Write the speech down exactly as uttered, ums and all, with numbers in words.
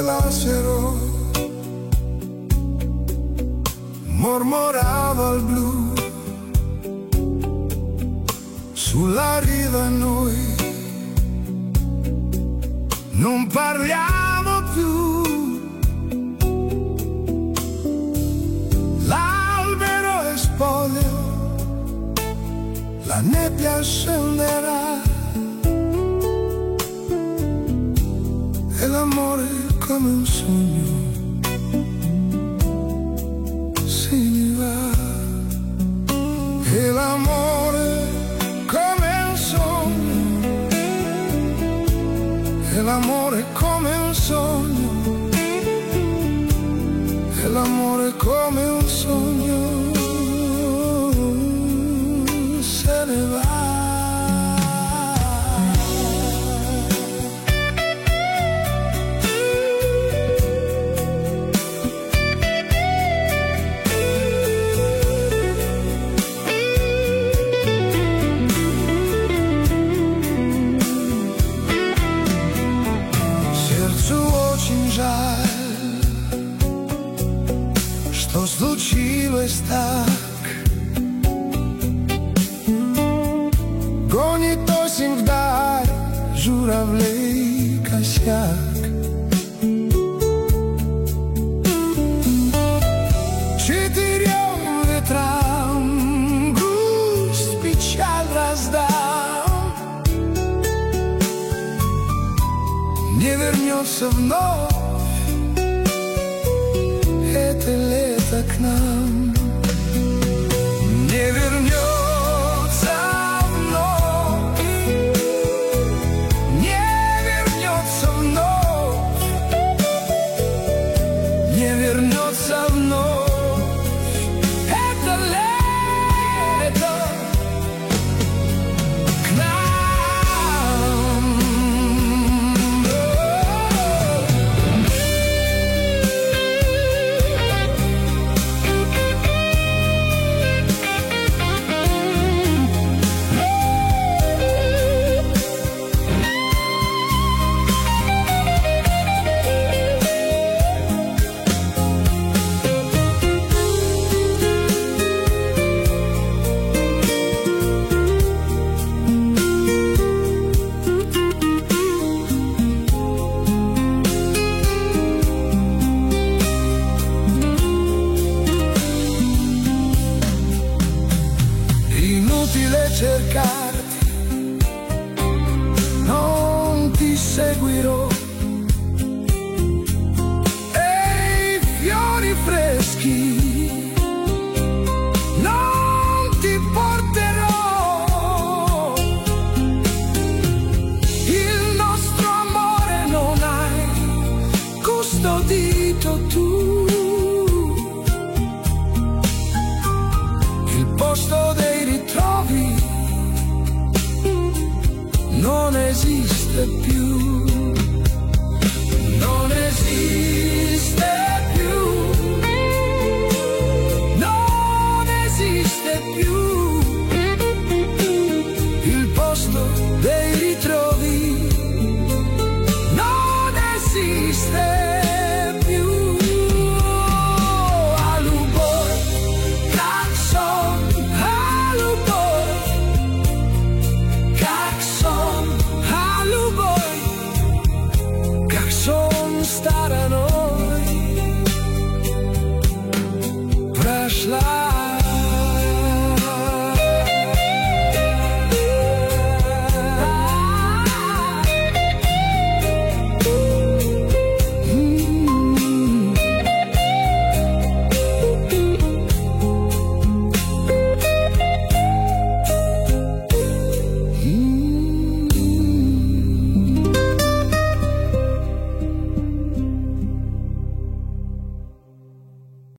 lacerò, mormorava il blu sulla riva. Noi non parliamo più, l'albero è spoglio, la nebbia scenderà e l'amore come un sogno se ne va. E l'amore come un sogno, e l'amore come un sogno, e l'amore come un sogno se ne va. Что случилось так? Гонит осень вдаль журавлей косяк. Четырем ветрам грусть, печаль раздам. Не вернется вновь это лето к нам, не вернется вновь, не вернется вновь, не вернется вновь это лето к нам. Inutile cercarti, non ti seguirò, e i fiori freschi non ti porterò. Il nostro amore non hai custodito tu, il posto dei ritrovi non esiste più, non esiste più, non esiste più, il posto dei ritrovi non esiste più. Alubor, Claxon, alubor, Claxon, alubor, Claxon starano.